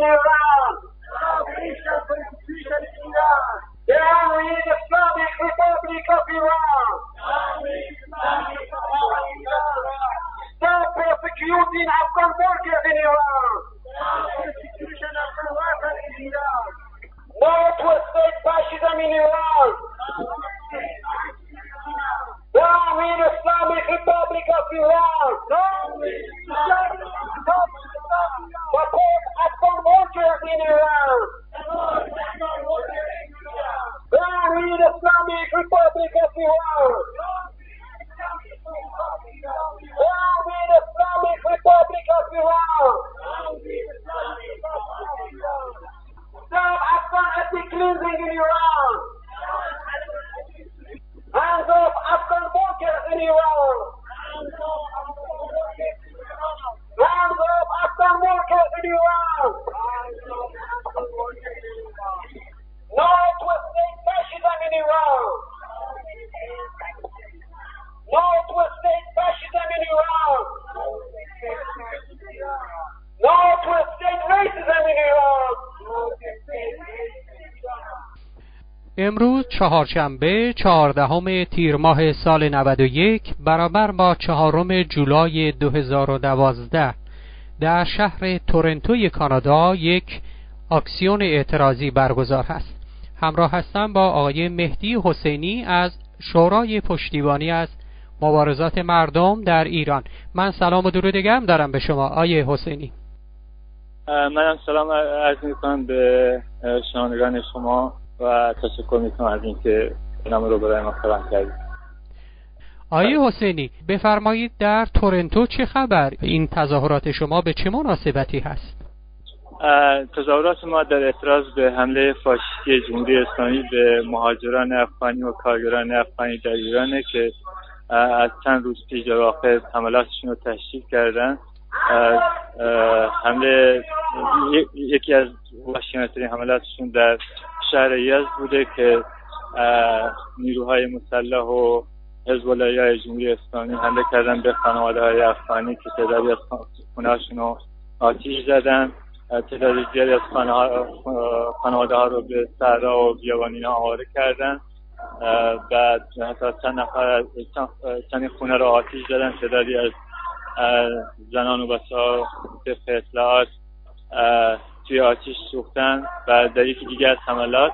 Iran. Down with the Islamic Republic of Iran. Stop persecuting Afghan workers in Iran. No to state fascism in Iran. Down with the Islamic Republic of Iran. Support Afghan workers in Iran. Down with the Islamic Republic of Iran. Down with the Islamic Republic of Iran. Stop Afghan ethnic cleansing in Iran. Hands off Afghan workers in Iran. Hands off Afghan workers in Iran. No to state fascism in Iran. No to state fascism in Iran. No to state racism in Iran. امروز چهارشنبه 14 تیر ماه سال 91 برابر با 4 جولای 2012 در شهر تورنتوی کانادا یک اکسیون اعتراضی برگزار است. همراه هستم با آقای مهدی حسینی از شورای پشتیبانی از مبارزات مردم در ایران. من سلام و درود گرم دارم به شما آقای حسینی. منم سلام عرض می‌کنم به شنوندگان شما و تشکر میکنم از اینکه نام رو برای ما فراهم کردید. آقای حسینی بفرمایید در تورنتو چه خبر؟ این تظاهرات شما به چه مناسبتی هست؟ تظاهرات ما در اعتراض به حمله فاشیستی جمهوری اسلامی به مهاجران افغانی و کارگران افغانی در ایرانه که از چند روز پیش در واقع حملاتشون رو تشدید کردن. حمله یکی از وحشیانه‌ترین حملاتشون در شهر یزد بوده که نیروهای مسلح و حزب الله‌های جمهوری اسلامی حمله کردن به خانواده‌های افغانی که تعدادی از خونه‌هاشون رو آتش زدن. تعداد زیادی از خانواده‌ها رو به صحرا و بیابانی‌ها آواره کردن. بعد حتی چند خونه رو آتش زدن. تعدادی از زنان و بچه‌ها به اطلاعات توی آتش سوختن. و در یکی دیگه از حملات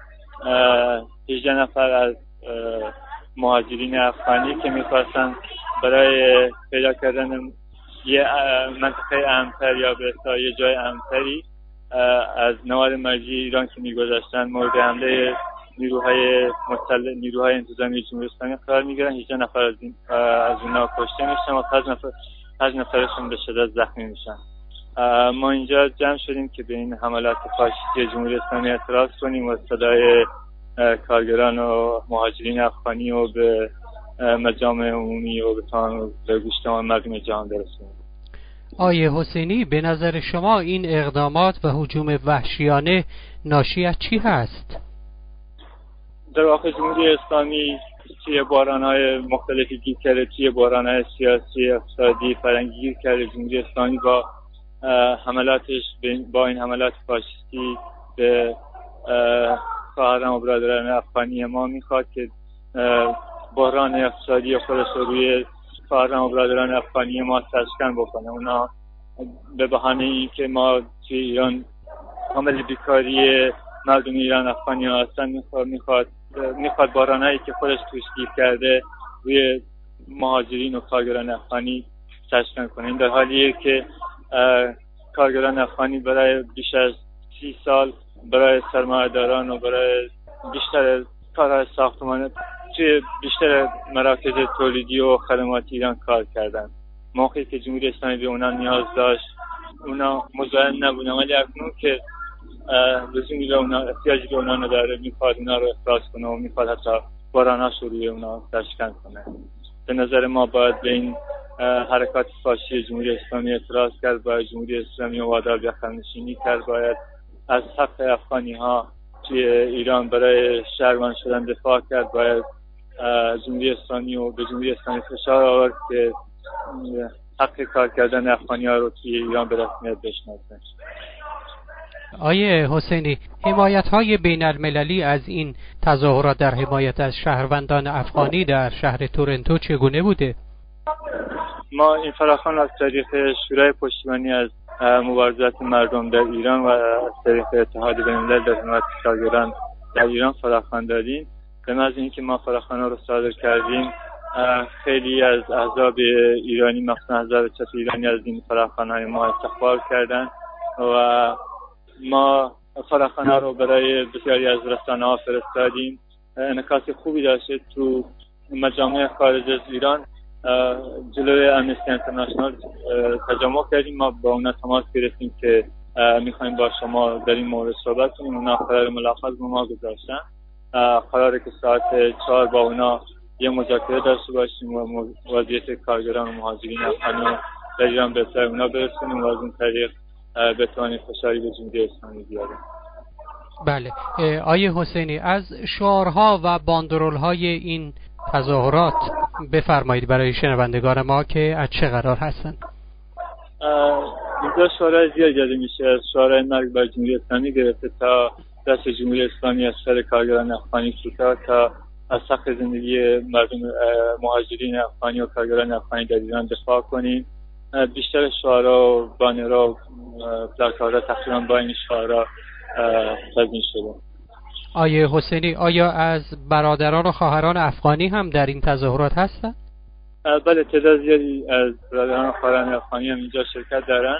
18 نفر از مهاجرین افغانی که می‌خواستن برای پیدا کردن یه منطقه امن‌تر یا به اصطلاح یه جای امن‌تری از نوار مرزی ایران که می‌گذشتن مورد حمله نیروهای انتظامی جمهوری اسلامی قرار می‌گیرن. 18 نفر از اونها کشته میشن و 5 نفرشون به شدت زخمی میشن. ما اینجا جمع شدیم که به این حملات فاشیستی جمهوری اسلامی اعتراض کنیم و صدای کارگران و مهاجرین افغانی و به مجامع عمومی و به گوش تمام مردم جهان برسونیم. آقای حسینی به نظر شما این اقدامات و هجوم وحشیانه ناشی از چی هست؟ در واقع جمهوری اسلامی توی بحران‌های مختلفی گیر کرده، توی بحران‌های سیاسی، اقتصادی، فرهنگی گیر کرده. جمهوری اسلامی با این حملات فاشیستی به خواهران و برادران افغانی ما میخواد که بحران اقتصادی خودش رو روی خواهران و برادران افغانی ما سرشکن بکنه. اونا به بهانه این که ما توی ایران عامل بیکاری مردم ایران افغانی ها هستن میخواد بحرانایی که خودش توش گیر کرده روی مهاجرین و کارگران افغانی سرشکن کنه. این در حالیه که کارگران افغانی برای بیش از 30 سال برای سرمایه‌داران و برای بیشتر کارهای ساختمان توی بیشتر مراکز تولیدی و خدماتی ایران کار کردن. موقعی که جمهوری اسلامی به اونا نیاز داشت اونا مزاحم نبودن، ولی اکنون که لزومی به اونا احتیاجی به اونا نداره میخواد اونا رو افراز کنه و میخواد حتی بحران‌هاش رو روی اونا سرشکن کنه. به نظر ما باید به این حرکات فاشی جمهوری اسلامی اعتراض کرد، باید جمهوری اسلامی وادار به عقب‌نشینی کرد، باید از حق افغانی ها توی ایران برای شهروند شدن دفاع کرد، باید جمهوری اسلامی و به جمهوری اسلامی فشار آورد که حق کار کردن افغانی ها رو توی ایران به رسمیت بشناسه. آیه حسینی، حمایت‌های بین المللی از این تظاهرات در حمایت از شهروندان افغانی در شهر تورنتو چگونه بوده؟ ما این فراخوان از طریق شورای پشتیبانی از مبارزات مردم در ایران و از طریق اتحاد بین الملل در حمایت کارگران در ایران فراخوان دادیم. به محض اینکه ما فراخوان‌ها رو صادر کردیم، خیلی از احزاب ایرانی، مخصوصا احزاب چپ ایرانی، از این فراخوان‌های ما استقبال کردند و ما فراخوان‌ها رو برای بسیاری از رسانه‌ها فرستادیم. انعکاس خوبی داشته تو مجامع خارج از ایران. جلوی امنستی اینترنشنال تجمع کردیم، ما با اونا تماس گرفتیم که میخوایم با شما در این مورد صحبت کنیم. اونا قرار ملاقات با ما گذاشتن، قراره که ساعت 4 با اونا یه مذاکره داشته باشیم و وضعیت کارگران و مهاجرین افغانی در ایران به سر اونا برسونیم و از اون طریق بتوانیم فشاری به جمهوری اسلامی بیاریم. بله. آیه حسینی، از شعارها و باندرول‌های این تظاهرات بفرمایید برای شنوندگان ما که از چه قرار هستند. اینجا شعارهای زیاد جاری میشه، از شعارهای مرگ بر جمهوری اسلامی گرفته تا دست جمهوری اسلامی از سر کارگران افغانی کوتاه تا از سخت زندگی مردم مهاجرین افغانی و کارگران افغانی در ایران دفاع کنیم. بیشتر شعارها و بانرها و پلاکارها تقریبا با این شعارها تضمین شده. آیه حسینی، آیا از برادران و خواهران افغانی هم در این تظاهرات هستند؟ بله، تعداد زیادی از برادران و خواهران افغانی هم اینجا شرکت دارن.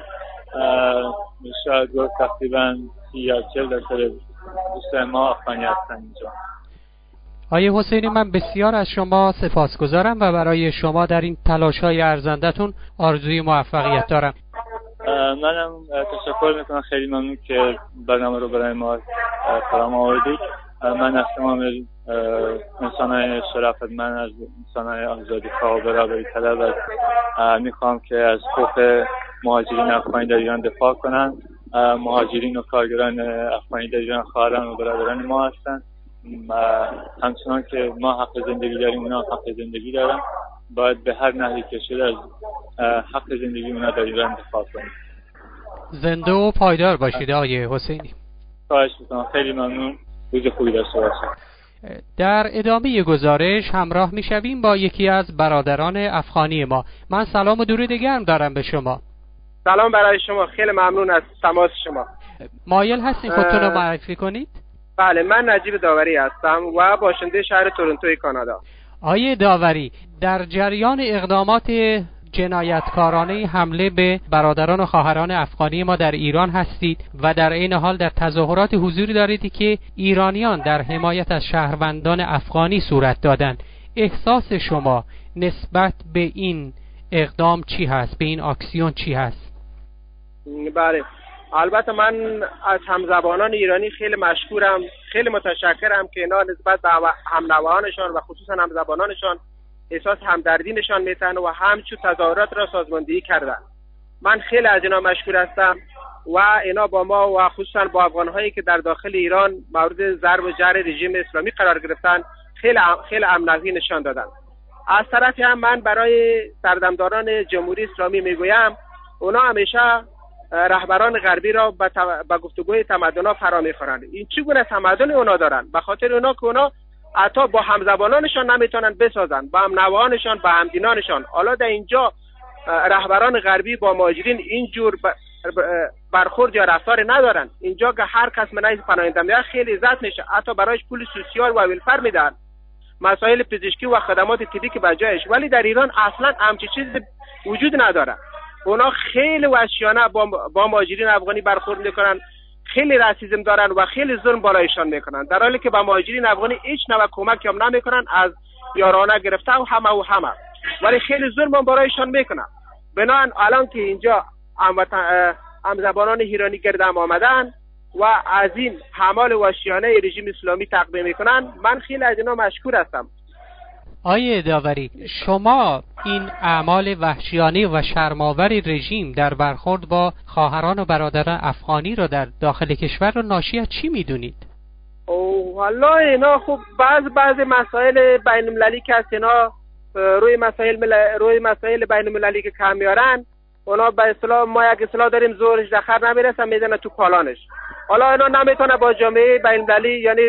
شاید تقریبا 30 یا 40 درصد دوستان ما افغانی هستن اینجا. آیه حسینی، من بسیار از شما سپاسگزارم و برای شما در این تلاش‌های ارزنده‌تون آرزوی موفقیت دارم. منم تشکر میکنم، خیلی ممنون که برنامه رو برای ما فراهم آوردید. من از تمام انسان‌های شرافتمند، از انسان‌های آزادی‌خواه و برابری طلب میخوام که از حقوق مهاجرین افغانی در ایران دفاع کنن. مهاجرین و کارگران افغانی در ایران خواهران و برادران ما هستن. همچنان که ما حق زندگی داریم، اونا حق زندگی دارن. باید به هر نحوی که شده از حق زندگی اونا در ایران دفاع کنیم. زنده و پایدار باشید آقای حسینی. خواهش میکنم، خیلی ممنون. روز خوبی داشته باشید. در ادامه گزارش همراه میشویم با یکی از برادران افغانی ما. من سلام و درود گرم دارم به شما. سلام برای شما، خیلی ممنون از تماس شما. مایل هستین خودتون رو معرفی کنید؟ بله، من نجیب داوری هستم و باشنده شهر تورنتوی کانادا. آیه داوری، در جریان اقدامات جنایتکارانه حمله به برادران و خواهران افغانی ما در ایران هستید و در این حال در تظاهرات حضوری دارید که ایرانیان در حمایت از شهروندان افغانی صورت دادند. احساس شما نسبت به این اقدام چی هست؟ به این اکسیون چی هست؟ بله، البته من از همزبانان ایرانی خیلی مشکورم، خیلی متشکرم که اینا نسبت به همنوعانشان و خصوصا همزبانانشان احساس همدردی نشان میتن و همچون تظاهرات را سازماندهی کردن. من خیلی از اینا مشکور هستم و اینا با ما و خصوصا با افغانهایی که در داخل ایران مورد ضرب و جرح رژیم اسلامی قرار گرفتن خیلی همنوی نشان دادن. از طرفی هم من برای سردمداران جمهوری اسلامی میگویم اونا همیشه رهبران غربی را به گفتگوی تمدن‌ها فرا میخورند. این چگونه تمدن اونا دارن؟ به خاطر اونا که اونا حتی با همزبانانشان نمیتونن بسازن، با هم نوعانشان، با هم دینانشان. حالا در اینجا رهبران غربی با مهاجرین اینجور برخورد یا رفتار ندارن. اینجا که هر کس منای پناهنده میاد خیلی عزت میشه، حتی برایش پول سوسیال و ویلفر میدن، مسائل پزشکی و خدمات طبی که بجایش. ولی در ایران اصلا همچین چیزی وجود نداره. اونا خیلی وحشیانه با مهاجرین افغانی برخورد میکنن، خیلی راسیسم دارن و خیلی ظلم بالایشان میکنن، در حالی که با مهاجرین افغانی هیچ نوع کمک هم نمیکنن، از یارانه گرفته و همه ولی خیلی ظلم هم بالایشان میکنن. بنابراین الان که اینجا همزبانان ایرانی گردم آمدن و از این حمال وحشیانه رژیم اسلامی تقدیم میکنن، من خیلی از اینا مشکور هستم. آیه داوری، شما این اعمال وحشیانه و شرم‌آور رژیم در برخورد با خواهران و برادران افغانی را در داخل کشور را ناشی از چی میدونید؟ والله اینا خب بعض مسائل بین‌المللی که هست، اینا روی مسائل بین‌المللی که کم میارن، اونا به اصطلاح ما یک اصطلاح داریم زورش دخر نمیرسه میزنه تو پالانش. حالا اینا نمیتونه با جامعه بین‌المللی یعنی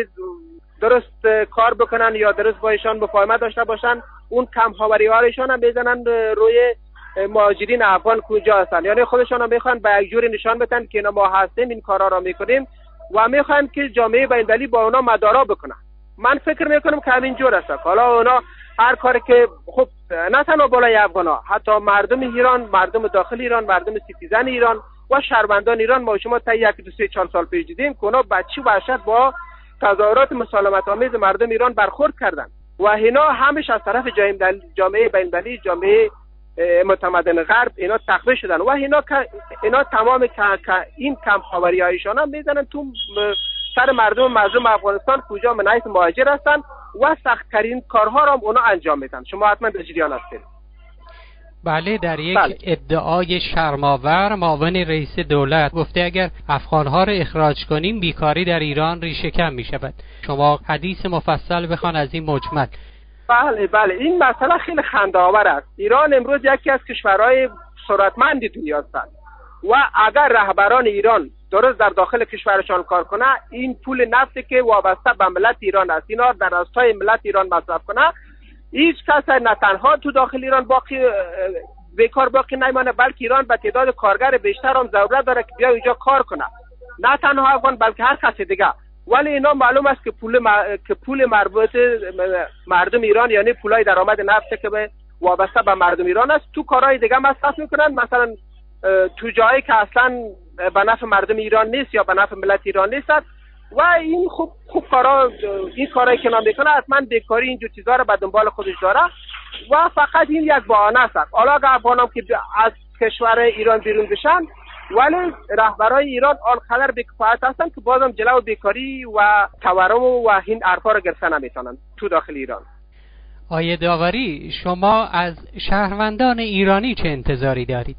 درست کار بکنن یا درست با ایشان مفاهمت داشته باشن، اون کم هاوری هایشان هم بزنن روی مهاجرین افغان کجا هستن. یعنی خودشان هم میخوان به یک جوری نشان بدن که ما هستیم این کارا را میکنیم و میخوان که جامعه بین‌المللی با اونا مدارا بکنه. من فکر میکنم که همین جور است. حالا اونا هر کاری که خب نه تنها بالای افغانا، حتی مردم ایران، مردم داخل ایران، مردم سیتیزن ایران و شهروندان ایران ما شما تا 1 2 3 4 سال پیش دیدیم که اونا بچی وحشت با تظاهرات مسالمت آمیز مردم ایران برخورد کردند و اینا همش از طرف جامعه بین‌المللی، جامعه متمدن غرب اینا تخریب شدن و اینا تمام این کم خاوری هایشان هم میزنن تو سر مردم مظلوم افغانستان کجا من حیث مهاجر هستن و سخت‌ترین کارها را هم اونا انجام میدن. شما حتما در جریان هستید. بله، در یک ادعای شرم‌آور معاون رئیس دولت گفته اگر افغان‌ها را اخراج کنیم بیکاری در ایران ریشه‌کن می‌شود. شما حدیث مفصل بخوان از این مجمل. بله این مسئله خیلی خنده‌آور است. ایران امروز یکی از کشورهای ثروتمند دنیا است و اگر رهبران ایران درست در داخل کشورشان کار کنه، این پول نفتی که وابسته به ملت ایران است اینا در راستای ملت ایران مصرف کنه، هیچ کس نه تنها تو داخل ایران بیکار باقی نمیمانه، بلکه ایران به تعداد کارگر بیشتر هم ضرورت داره که بیا اینجا کار کنه، نه تنها افغان بلکه هر کس دیگه. ولی اینا معلوم است که پول مربوط مردم ایران یعنی پولای درآمد نفت که وابسته به مردم ایران است تو کارهای دیگه مصرف میکنن، مثلا تو جایی که اصلا به نفع مردم ایران نیست یا به نفع ملت ایران نیست و این خوب کارایی که نمیکنه حتما بیکاری اینجور چیزا رو به دنبال خودش داره و فقط این یک بهانه است. حالا اگر افغانام که از کشور ایران بیرون بشن ولی رهبرای ایران آنقدر بی‌کفایت هستن که بازم جلو بیکاری و تورم و این حرفا رو گرفته نمیتونن تو داخل ایران. آیه داوری، شما از شهروندان ایرانی چه انتظاری دارید؟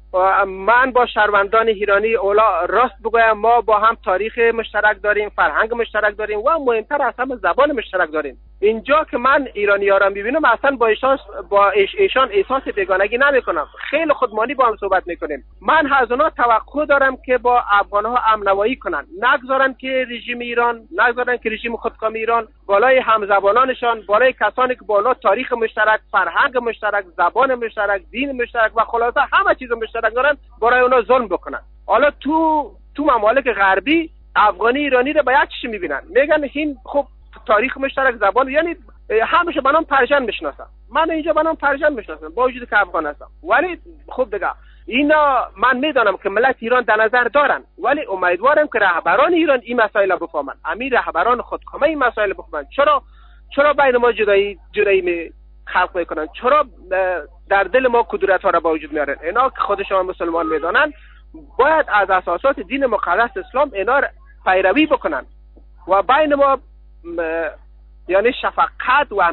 من با شهروندان ایرانی اولا راست بگویم ما با هم تاریخ مشترک داریم، فرهنگ مشترک داریم و مهمتر از همه زبان مشترک داریم. اینجا که من ایرانی‌ها را می‌بینم اصلا با ایشان احساس بیگانگی نمی‌کنم، خیلی خودمانی با هم صحبت می‌کنیم. من از اونا توقع دارم که با افغان‌ها امن‌نوایی کنن، نگذارن که رژیم ایران، نگذارن که رژیم خودکام ایران بالای همزبانانشان، بالای کسانی که با اونا تاریخ مشترک، فرهنگ مشترک، زبان مشترک، دین مشترک و خلاصه همه چیز مشترک دارن برای اونا ظلم بکنن. حالا تو ممالک غربی افغانی ایرانی رو با یک چیز می‌بینن، میگن این خب تاریخ مشترک، زبان، یعنی همیشه بنام پرژن میشناسم. من اینجا بنام پرژن میشناسم با وجود که افغان هستم. ولی خب دیگه اینا من میدانم که ملت ایران در نظر دارن، ولی امیدوارم که رهبران ایران این مسائل بفهمن، امیر رهبران خودکامه این مسائل بفهمن. چرا بین ما جدایی خلق میکنن؟ چرا در دل ما کدورت ها را با وجود میارن؟ اینا که خودشان مسلمان میدانن باید از اساسات دین مقدس اسلام اینا پیروی بکنن و بین ما یعنی شفقت و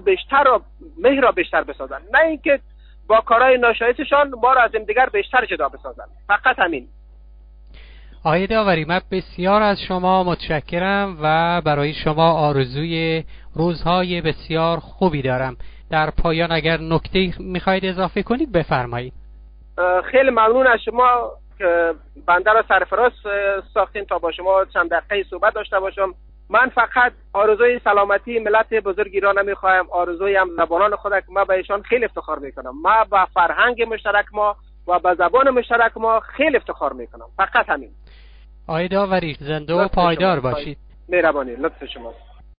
مهر را بیشتر بسازن، نه اینکه با کارهای ناشایستشان ما را از دیگر بیشتر جدا بسازن. فقط همین. آقای داوری، من بسیار از شما متشکرم و برای شما آرزوی روزهای بسیار خوبی دارم. در پایان اگر نکته میخواید اضافه کنید بفرمایید. خیلی ممنون از شما که بنده را سرفراز ساختین تا با شما چند دقیقه صحبت داشته باشم. من فقط آرزوی سلامتی ملت بزرگ ایران میخوایم، آرزوی هم زبانان خود که من به ایشان خیلی افتخار میکنم. من با فرهنگ مشترک ما و با زبان مشترک ما خیلی افتخار میکنم. فقط همین. آقای داوری، زنده و پایدار باشید. مهربانی، لطف شما.